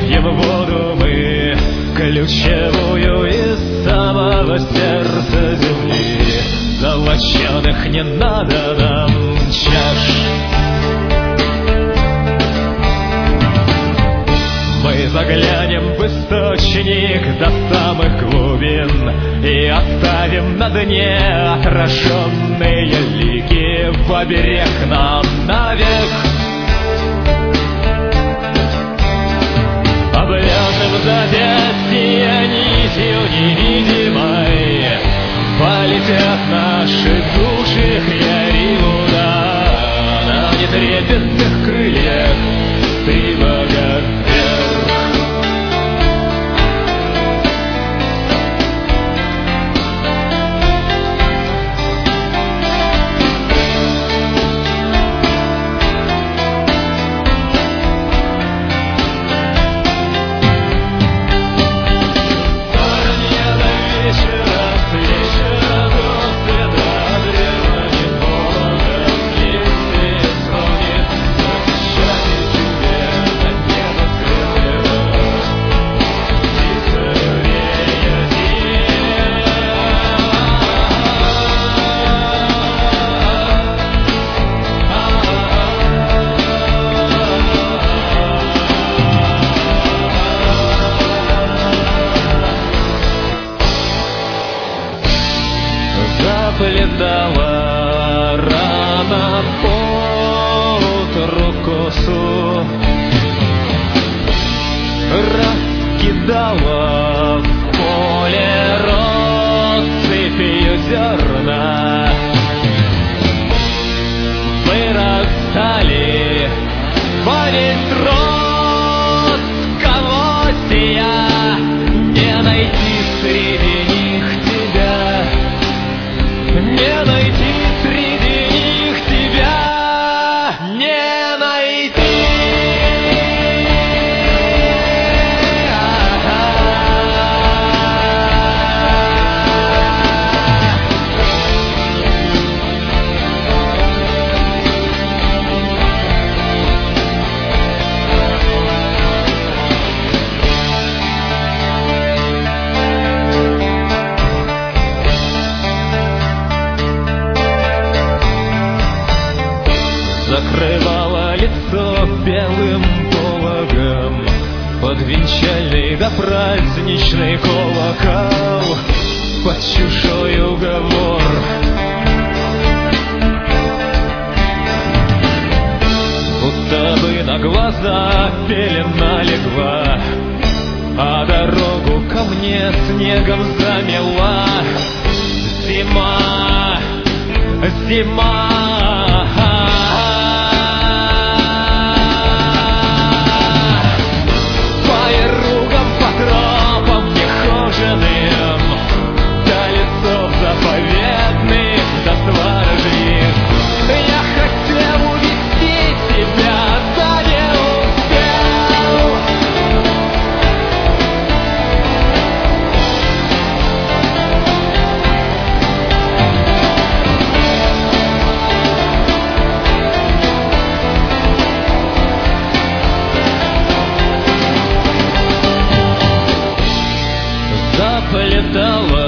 Пьем воду мы, ключевую из самого сердца земли. Золоченых не надо нам чаш. Мы заглянем в источник до самых глубин и оставим на дне отраженные лики в оберег нам навек. Обвязным запястье нитью невидимой полетят наши души хряривуда на нетрепетных крыльях стрибога вверх. Заплетала рана поутру косу, раскидала в поле россыпью зерна. Вырастали во весь рост колосья, не найти среди них тебя. Не найти среди них тебя, не найти. Закрывала лицо белым пологом под венчальный да праздничный колокол, под чужой уговор. Будто бы на глаза пелена легла, а дорогу ко мне снегом замела. Зима, зима. Заповедных до свадьбы я хотел увести тебя, да не успел. Заплетала